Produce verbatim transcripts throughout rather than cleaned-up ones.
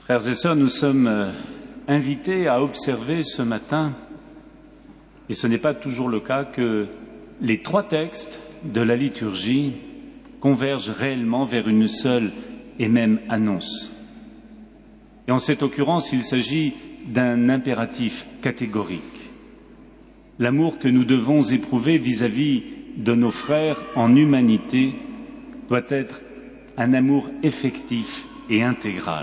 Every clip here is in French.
Frères et sœurs, nous sommes invités à observer ce matin, et ce n'est pas toujours le cas, que les trois textes de la liturgie convergent réellement vers une seule et même annonce. Et en cette occurrence, il s'agit d'un impératif catégorique. L'amour que nous devons éprouver vis-à-vis de nos frères en humanité doit être un amour effectif et intégral.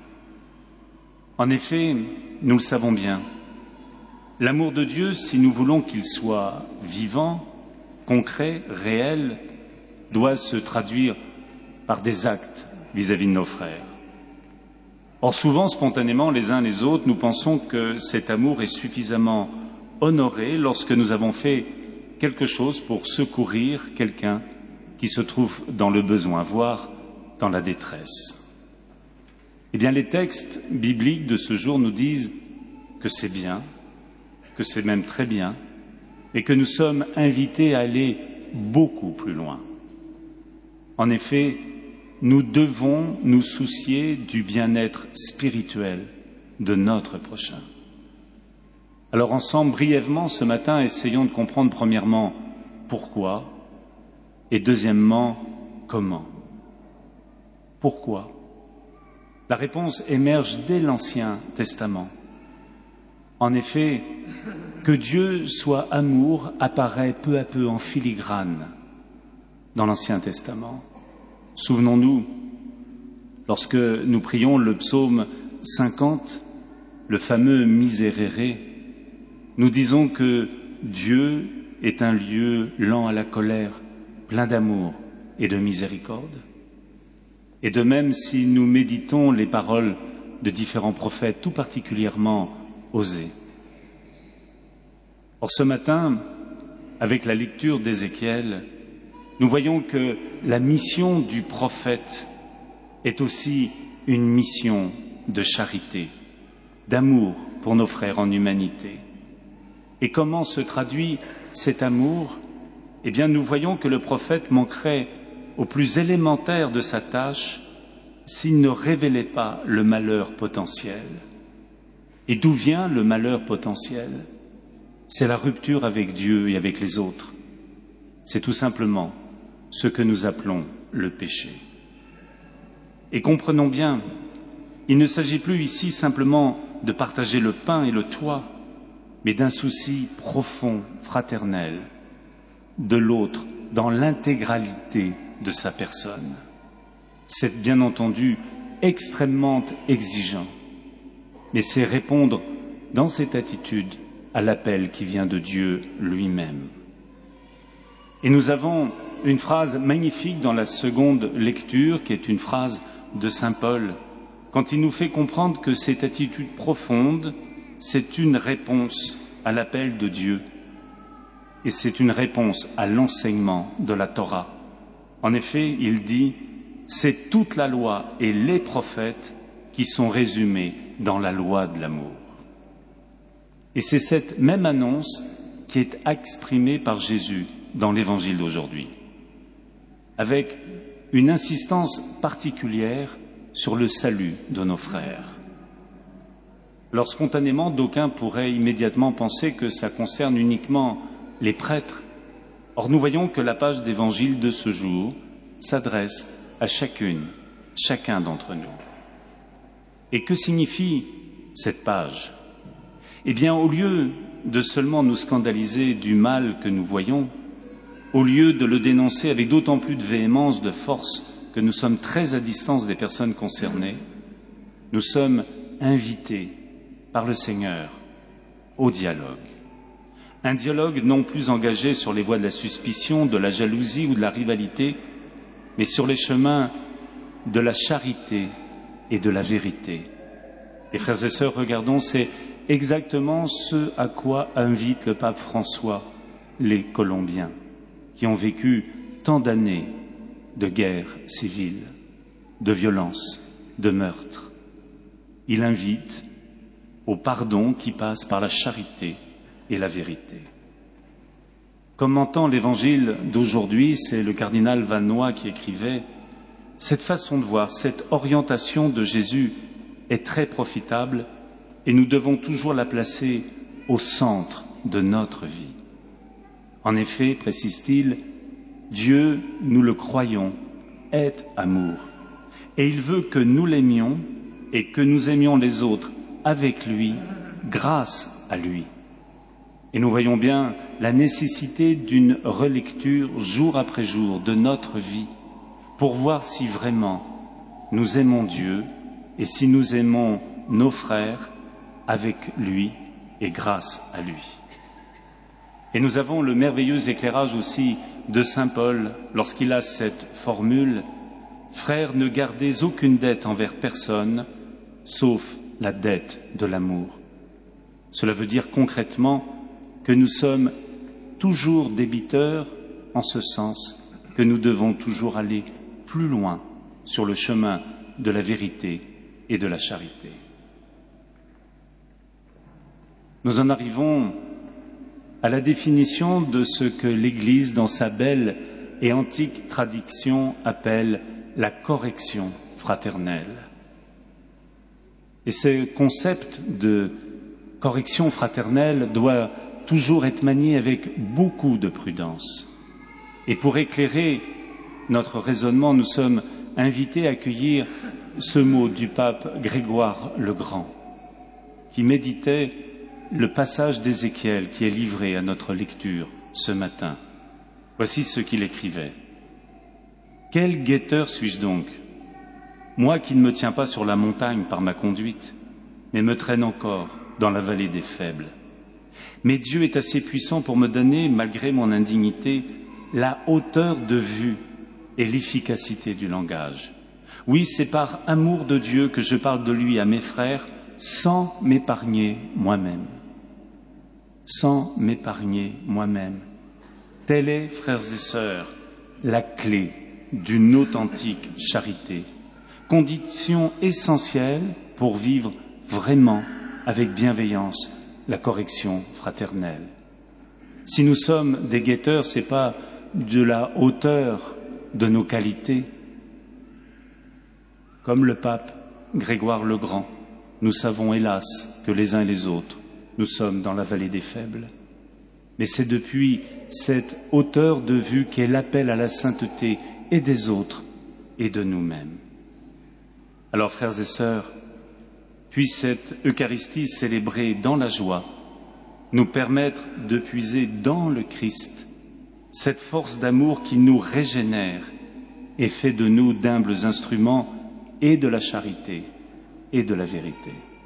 En effet, nous le savons bien, l'amour de Dieu, si nous voulons qu'il soit vivant, concret, réel, doit se traduire par des actes vis-à-vis de nos frères. Or, souvent, spontanément, les uns les autres, nous pensons que cet amour est suffisamment honoré lorsque nous avons fait quelque chose pour secourir quelqu'un qui se trouve dans le besoin, voire dans la détresse. Eh bien, les textes bibliques de ce jour nous disent que c'est bien, que c'est même très bien, et que nous sommes invités à aller beaucoup plus loin. En effet, nous devons nous soucier du bien-être spirituel de notre prochain. Alors ensemble, brièvement, ce matin, essayons de comprendre premièrement pourquoi et deuxièmement comment. Pourquoi ? La réponse émerge dès l'Ancien Testament. En effet, que Dieu soit amour apparaît peu à peu en filigrane dans l'Ancien Testament. Souvenons-nous, lorsque nous prions le psaume cinquante, le fameux Miserere, nous disons que Dieu est un lieu lent à la colère, plein d'amour et de miséricorde. Et de même, si nous méditons les paroles de différents prophètes, tout particulièrement Osée. Or, ce matin, avec la lecture d'Ézéchiel, nous voyons que la mission du prophète est aussi une mission de charité, d'amour pour nos frères en humanité. Et comment se traduit cet amour ? Eh bien, nous voyons que le prophète manquerait au plus élémentaire de sa tâche s'il ne révélait pas le malheur potentiel. Et d'où vient le malheur potentiel ? C'est la rupture avec Dieu et avec les autres. C'est tout simplement ce que nous appelons le péché. Et comprenons bien, il ne s'agit plus ici simplement de partager le pain et le toit, mais d'un souci profond, fraternel, de l'autre dans l'intégralité de sa personne. C'est bien entendu extrêmement exigeant, mais c'est répondre dans cette attitude à l'appel qui vient de Dieu lui-même. Et nous avons une phrase magnifique dans la seconde lecture, qui est une phrase de saint Paul, quand il nous fait comprendre que cette attitude profonde, c'est une réponse à l'appel de Dieu, et c'est une réponse à l'enseignement de la Torah. En effet, il dit, c'est toute la loi et les prophètes qui sont résumés dans la loi de l'amour. Et c'est cette même annonce qui est exprimée par Jésus dans l'Évangile d'aujourd'hui, avec une insistance particulière sur le salut de nos frères. Alors spontanément, d'aucuns pourraient immédiatement penser que ça concerne uniquement les prêtres. Or nous voyons que la page d'Évangile de ce jour s'adresse à chacune, chacun d'entre nous. Et que signifie cette page ? Eh bien, au lieu de seulement nous scandaliser du mal que nous voyons, au lieu de le dénoncer avec d'autant plus de véhémence, de force, que nous sommes très à distance des personnes concernées, nous sommes invités par le Seigneur au dialogue. Un dialogue non plus engagé sur les voies de la suspicion, de la jalousie ou de la rivalité, mais sur les chemins de la charité et de la vérité. Et frères et sœurs, regardons, c'est exactement ce à quoi invite le pape François les Colombiens, qui ont vécu tant d'années de guerre civile, de violence, de meurtre. Il invite au pardon qui passe par la charité et la vérité. Commentant l'évangile d'aujourd'hui, c'est le cardinal Vanois qui écrivait « Cette façon de voir, cette orientation de Jésus est très profitable et nous devons toujours la placer au centre de notre vie. En effet, précise-t-il, Dieu, nous le croyons, est amour. Et il veut que nous l'aimions et que nous aimions les autres avec lui, grâce à lui. Et nous voyons bien la nécessité d'une relecture jour après jour de notre vie pour voir si vraiment nous aimons Dieu et si nous aimons nos frères avec lui et grâce à lui. Et nous avons le merveilleux éclairage aussi de saint Paul lorsqu'il a cette formule « Frères, ne gardez aucune dette envers personne, sauf la dette de l'amour ». Cela veut dire concrètement que nous sommes toujours débiteurs en ce sens que nous devons toujours aller plus loin sur le chemin de la vérité et de la charité. Nous en arrivons à la définition de ce que l'Église, dans sa belle et antique tradition, appelle la correction fraternelle. Et ce concept de correction fraternelle doit toujours être manié avec beaucoup de prudence. Et pour éclairer notre raisonnement, nous sommes invités à accueillir ce mot du pape Grégoire le Grand, qui méditait le passage d'Ézéchiel qui est livré à notre lecture ce matin. Voici ce qu'il écrivait. « Quel guetteur suis-je donc, moi qui ne me tiens pas sur la montagne par ma conduite, mais me traîne encore dans la vallée des faibles. Mais Dieu est assez puissant pour me donner, malgré mon indignité, la hauteur de vue et l'efficacité du langage. Oui, c'est par amour de Dieu que je parle de lui à mes frères, sans m'épargner moi-même. Sans m'épargner moi-même. Telle est, frères et sœurs, la clé d'une authentique charité, condition essentielle pour vivre vraiment avec bienveillance la correction fraternelle. Si nous sommes des guetteurs, ce n'est pas de la hauteur de nos qualités. Comme le pape Grégoire le Grand, nous savons hélas que les uns et les autres, nous sommes dans la vallée des faibles. Mais c'est depuis cette hauteur de vue qu'est l'appel à la sainteté et des autres et de nous-mêmes. Alors, frères et sœurs, puisse cette Eucharistie célébrée dans la joie nous permettre de puiser dans le Christ cette force d'amour qui nous régénère et fait de nous d'humbles instruments et de la charité et de la vérité.